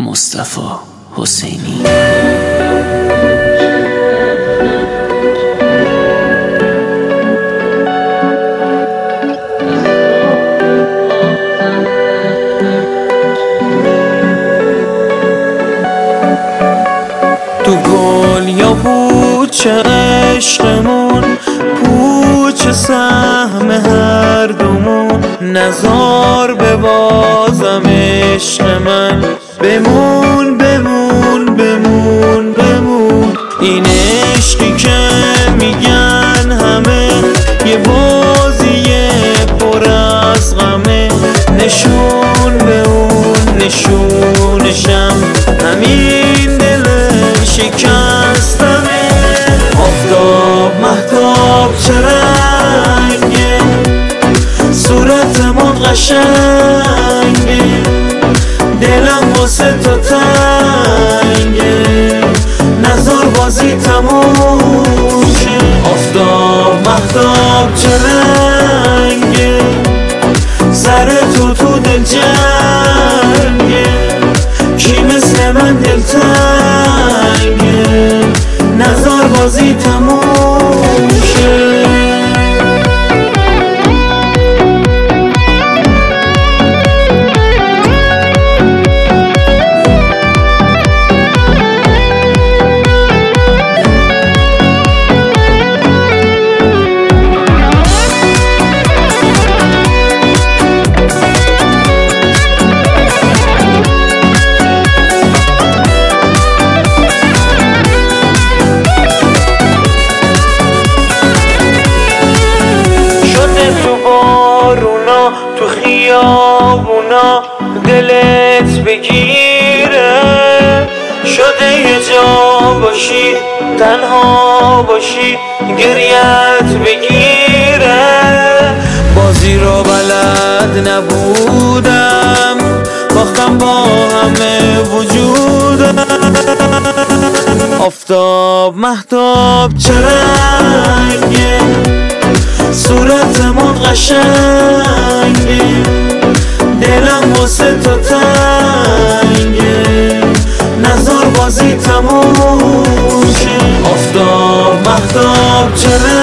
مصطفی حسینی. تو گل یا پوچه عشقمون، پوچه سهم هر دومون، نزار به بازم عشق من، بمون بمون بمون بمون. این عشقی که میگن همه یه بازیه پر از غمه، نشون به اون نشونشم همین دل شکستمه. آفتاب مهتاب چه رنگه، صورتمون قشنگه، دلم واسه تو تنگه، نظر بازی تموم شه. آفتاب مهتاب چه رنگه، سر تو دل جنگه، کی مثل من دل تنگه، نظر بازی تموم شه. تو خیابونا دلت بگیره، شده یه جا باشی تنها باشی گریت بگیره. بازی رو بلد نبودم، باختم با همه وجودم. آفتاب مهتاب چه رنگه، صورتمون قشنگه، دلم واسه تو تنگه، نظر بازی تموم شه. آفتاب مهتاب چه